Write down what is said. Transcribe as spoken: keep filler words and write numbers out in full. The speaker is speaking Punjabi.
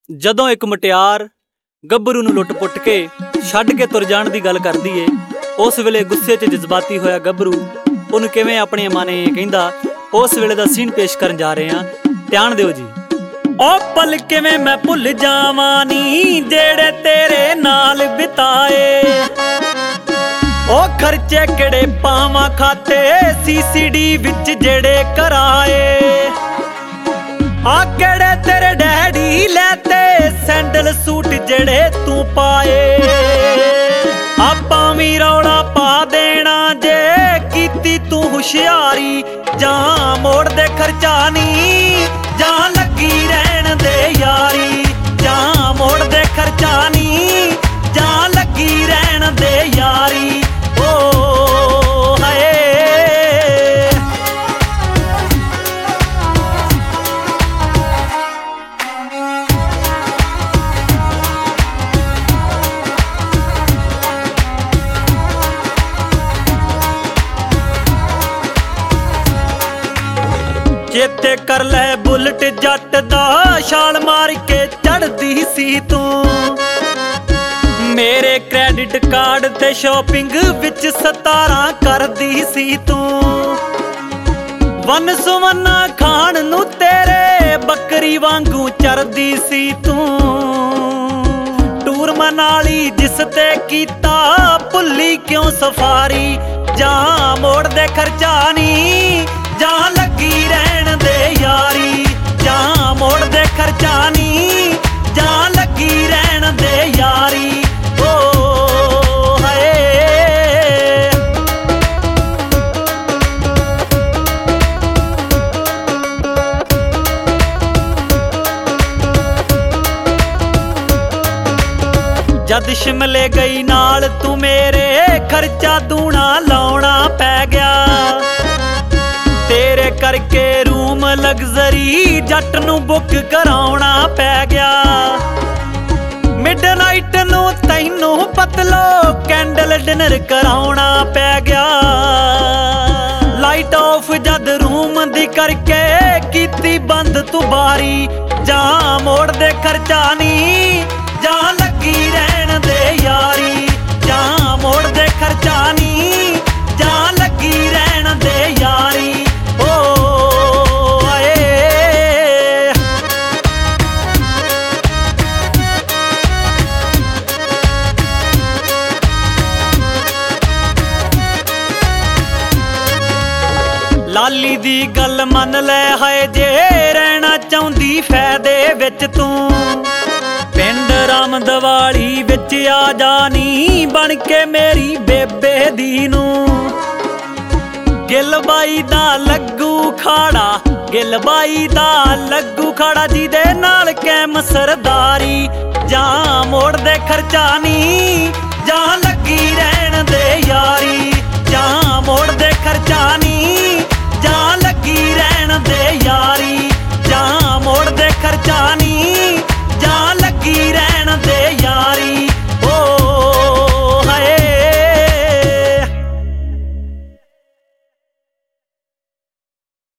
ਜਦੋਂ ਇੱਕ ਮੁਟਿਆਰ ਗੱਭਰੂ ਨੂੰ ਲੁੱਟ ਪੁੱਟ ਕੇ ਛੱਡ ਕੇ ਤੁਰ ਜਾਣ ਦੀ ਗੱਲ ਕਰਦੀ ਏ, ਉਸ ਵੇਲੇ ਗੁੱਸੇ 'ਚ ਜਜ਼ਬਾਤੀ ਹੋਇਆ ਗੱਭਰੂ ਉਹਨੂੰ ਕਿਵੇਂ ਆਪਣੇ ਮਾਨੇ ਕਹਿੰਦਾ। ਉਸ ਵੇਲੇ ਦਾ ਸੀਨ ਪੇਸ਼ ਕਰਨ ਜਾ ਰਹੇ ਹਾਂ, ਧਿਆਨ ਦਿਓ ਜੀ। ਉਹ ਪਲ ਕਿਵੇਂ ਮੈਂ ਭੁੱਲ ਜਾਵਾਂ ਨੀ ਜਿਹੜੇ ਤੇਰੇ ਨਾਲ ਬਿਤਾਏ, ਉਹ ਖਰਚੇ ਕਿਹੜੇ ਪਾਵਾਂ ਖਾਤੇ ਸੀਸੀਡੀ ਵਿੱਚ ਜਿਹੜੇ ਕਰਾਏ, ਆ ਕਿਹੜੇ ਤੇਰੇ ਡੈਡੀ ਲੈਤੇ ਸੈਂਡਲ ਸੂਟ ਜਿਹੜੇ ਤੂੰ ਪਾਏ, ਆਪਾਂ ਵੀ ਰੌਲਾ ਪਾ ਦੇਣਾ ਜੇ ਕੀਤੀ ਤੂੰ ਹੁਸ਼ਿਆਰੀ, ਜਾਂ ਮੋੜ ਦੇ ਖਰਚਾ ਨੀ ਜਾਂ ਲੱਗੀ ਰਹਿਣ ਦੇ ਯਾਰੀ, ਜਾਂ ਮੋੜ ਦੇ ਖਰਚਾ ਨੀ ਜਾਂ ਲੱਗੀ ਰਹਿਣ ਦੇ ਯਾਰੀ। ਓ ਹਾਏ ਚੇਤੇ ਕਰ ਲੈ ਬੁਲਟ ਜੱਟ ਦਾ ਛਾਲ ਮਾਰ ਕੇ ਚੜਦੀ ਸੀ ਤੂੰ, ਮੇਰੇ ਕ੍ਰੈਡਿਟ ਕਾਰਡ ਤੇ ਸ਼ਾਪਿੰਗ ਵਿੱਚ ਸਤਾਰਾਂ ਕਰਦੀ ਸੀ ਤੂੰ, ਵਨ ਸੁਵੰਨਾ ਖਾਣ ਨੂੰ ਤੇਰੇ ਬੱਕਰੀ ਵਾਂਗੂ ਚਰਦੀ ਸੀ ਤੂੰ, ਟੂਰ ਮਨਾਲੀ ਜਿਸ ਤੇ ਕੀਤਾ ਭੁੱਲੀ ਕਿਉਂ ਸਫਾਰੀ, ਜਾਂ ਮੋੜ ਦੇ ਖਰਚਾ ਨੀ ਜਾਂ ਲੱਗੀ ਰਹਿਣ ਦੇ ਯਾਰੀ, ਜਾਂ ਮੋੜ ਦੇ ਖਰਚਾ ਨੀ ਜਾਂ ਲੱਗੀ ਰਹਿਣ ਦੇ ਯਾਰੀ। ਓ ਹਾਏ ਜਦ ਸ਼ਿਮਲੇ ਗਈ ਨਾਲ ਤੂੰ ਮੇਰੇ ਖਰਚਾ ਦੂਣਾ ਲਾਉਣਾ ਪੈ ਗਿਆ, ਤੇਰੇ ਕਰਕੇ ਰੂਮ ਲਗਜ਼ਰੀ ਜੱਟ ਨੂੰ ਬੁੱਕ ਕਰਾਉਣਾ ਪੈ ਗਿਆ, ਮਿਡਨਾਈਟ ਨੂੰ ਤੈਨੂੰ ਪਤਲੋ ਕੈਂਡਲ ਡਿਨਰ ਕਰਾਉਣਾ ਪੈ ਗਿਆ, ਲਾਈਟ ਆਫ ਜਦ ਰੂਮ ਦੀ ਕਰਕੇ ਕੀਤੀ ਬੰਦ ਤੂੰ ਬਾਰੀ, ਜਾਂ ਮੋੜ ਦੇ ਖਰਚਾ ਨੀ ਜਾਂ ਲੱਗੀ ਰਹਿਣ ਦੇ ਯਾਰੀ, ਜਾਂ ਮੋੜ ਦੇ ਖਰਚਾ ਨੀ ਜਾਂ ਲੱਗੀ ਰਹਿਣ ਦੇ ਯਾਰੀ। ਲਾਲੀ ਦੀ ਗੱਲ ਮੰਨ ਲੈ ਹਾਏ ਜੇ ਰਹਿਣਾ ਚਾਹੁੰਦੀ ਫਾਇਦੇ ਵਿੱਚ ਤੂੰ, ਪਿੰਡ ਰਾਮ ਦਿਵਾਲੀ ਵਿੱਚ ਆ ਜਾਨੀ ਬਣ ਕੇ ਮੇਰੀ ਬੇਬੇ ਦੀ ਨੂੰ, ਗਿੱਲ ਬਾਈ ਦਾ ਲੱਗੂ ਖਾੜਾ ਗਿੱਲ ਬਾਈ ਦਾ ਲੱਗੂ ਖਾੜਾ ਜਿਹਦੇ ਨਾਲ ਕੈਮ ਸਰਦਾਰੀ, ਜਾਂ ਮੋੜ ਦੇ ਖਰਚਾ ਨੀ ਜਾਂ